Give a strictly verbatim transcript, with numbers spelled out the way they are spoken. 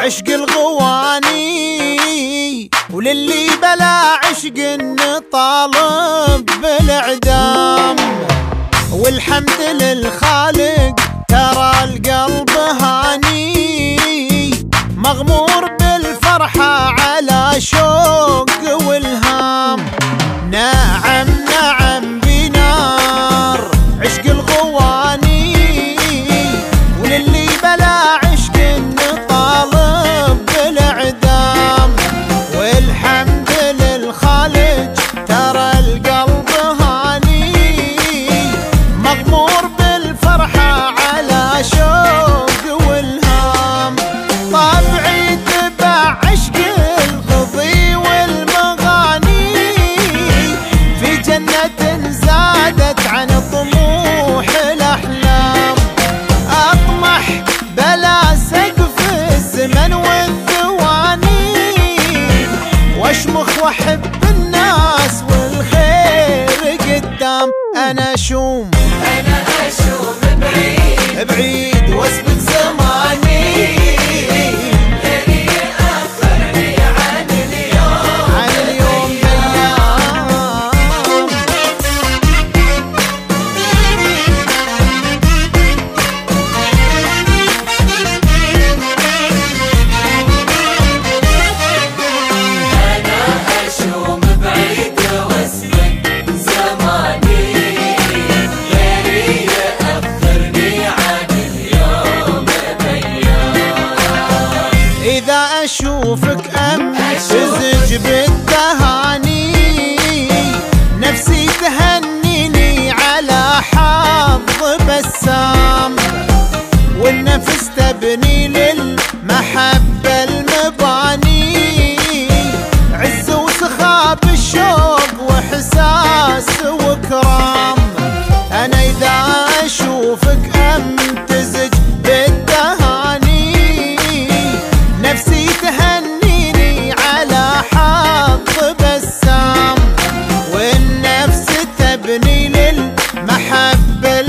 عشق الغواني، وللي بلا عشق نطالب بالاعدام. والحمد للخالق ترى القلب هاني، مغمور بالفرحة على شوق والهام. نعم نعم بنار عشق الغواني، وللي بلا عشق نطالب بالاعدام. والحمد للخالق ترى القلب هاني، مغمور بالفرحة على شوق والهام. طبعي تبع عشق القضي والمغاني، في جنة زادت عن طموح الأحلام. أطمح بلا سقف الزمن والثواني، واشمخ واحب الناس والخير قدام. أنا أشوم أنا أشوم بعيد بعيد واسبق زماني، لن يأخرني عن اليوم عن اليوم بيام. أنا أشوم بعيد واسبق زماني، غيري يأخرني عن اليوم بيام. إذا أشوفك أمتزج بالتهاني، نفسي تهنيني على حظ بسام. والنفس تبني للمحبة المباني، عز وسخاء بالشوق وإحساس وكرام. أنا إذا أشوفك أمتزج بالتهاني، نفسي تهنيني على حظ بسام. والنفس تبني للمحبة